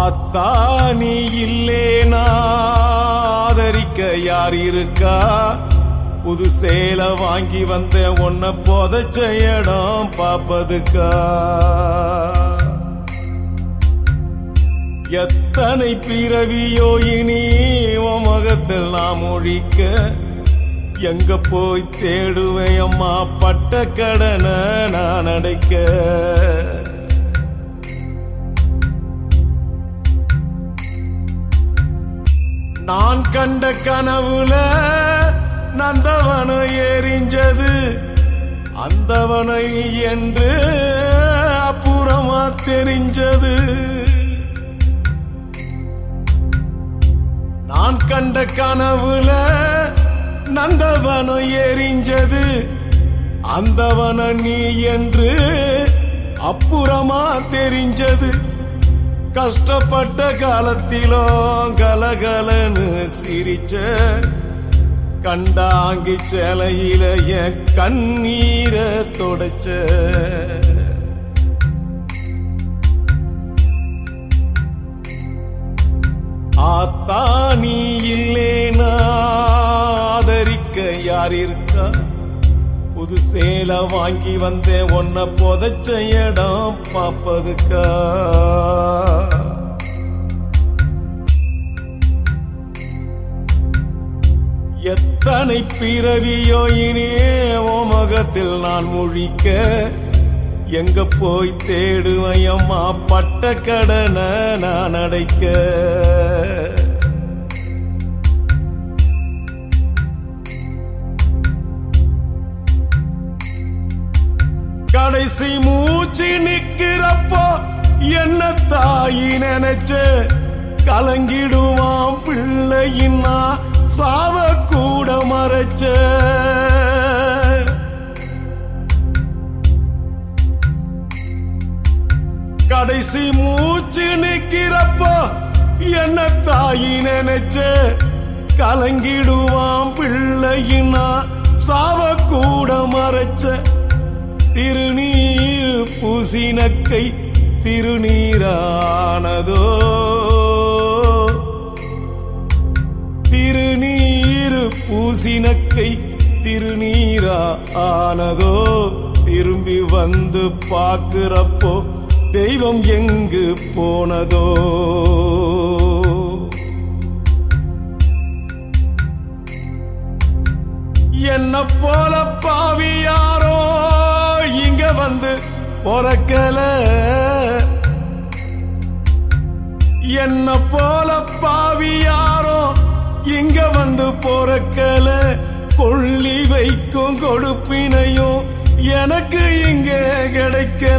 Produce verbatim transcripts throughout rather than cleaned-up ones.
ஆத்தா நீ இல்லேனா ஆதரிக்க யார் இருக்கா? புது சேலை வாங்கி வந்த உன்னை புதைச்ச இடம் பாப்பதுக்கா? எத்தனை பிறவியோ இனி உன் முகத்தில் நாம் ஒழிக்க, எங்க போய் தேடுவேன் அம்மா பட்ட கடனை நான் அடைக்க? நான் கண்ட கனவுல நந்தவனம் எரிஞ்சது, அந்தவனை என்று அப்புறமா தெரிஞ்சது. நான் கண்ட கனவுல நந்தவனம் எரிஞ்சது, அந்தவன நீ என்று அப்புறமா தெரிஞ்சது. கஷ்டப்பட்ட காலத்திலும் கலகலன்னு சிரிச்ச, கண்டாங்கி சேலையில என் கண்ணீரை தொடச்ச. ஆத்தா நீ இல்லேனா ஆதரிக்க யார் இருக்கா? புது சேலை வாங்கி வந்தேன் உன்னை புதைச்ச இடம் பாப்பதுக்கா? எத்தனை பிறவியோ இனியே உன் முகத்தில் நான் முழிக்க, எங்க போய் தேடுவேன் அம்மா பட்ட கடனை நான் அடைக்க? கடைசி மூச்சு நிக்கிறப்போ என்ன தாயி நினைச்ச, கலங்கிடுவான் பிள்ளையின்னா சாவ கூட மறைச்ச. கடைசி மூச்சு நிக்கிறப்போ என்ன தாயி நினைச்ச, கலங்கிடுவான் பிள்ளையின்னா சாவ கூட மறைச்ச. திருநீர் பூசினக்கை திருநீரானதோ, திருநீர் பூசினக்கை திருநீரா ஆனதோ. திரும்பி வந்து பார்க்கிறப்போ தெய்வம் எங்கு போனதோ? என்ன போல பாவி யாரோ இங்க வந்து பொறக்கல, என்ன போல பாவி யாரோ இங்க வந்து பொறக்கல. கொள்ளி வைக்கும் கொடுப்பினையும் எனக்கு இங்க கிடைக்கல.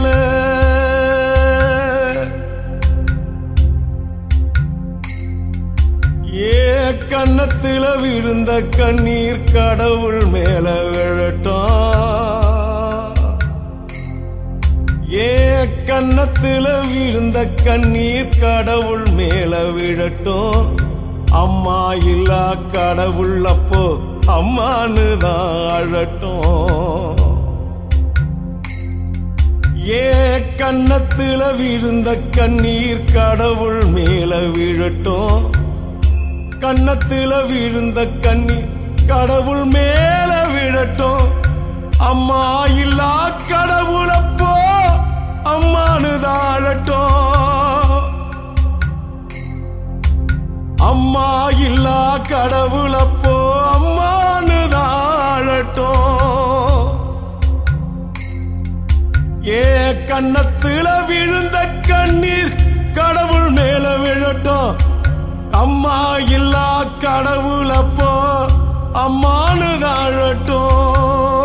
ஏ கண்ணத்துல விழுந்த கண்ணீர் கடவுள் மேல விழட்டும், ஏ கண்ணத்துல விழுந்த கண்ணீர் கடவுள் மேல விழட்டும். அம்மா இல்லா கடவுள் அப்போ அம்மானு தான் அழட்டும். ஏ கண்ணத்துல விழுந்த கண்ணீர் கடவுள் மேல விழட்டும், கண்ணத்துல விழுந்த கண்ணீர் கடவுள் மேல விழட்டும். அம்மா இல்லா கடவுள் அப்போ அம்மானு தான் அழட்டும். அம்மா இல்லா கடவுள் அப்போ அம்மானு தான் அழட்டும். ஏ கண்ணத்துல விழுந்த கண்ணீர் கடவுள் மேல விழட்டும். அம்மா இல்லா கடவுள் அப்போ அம்மானு தான் அழட்டும்.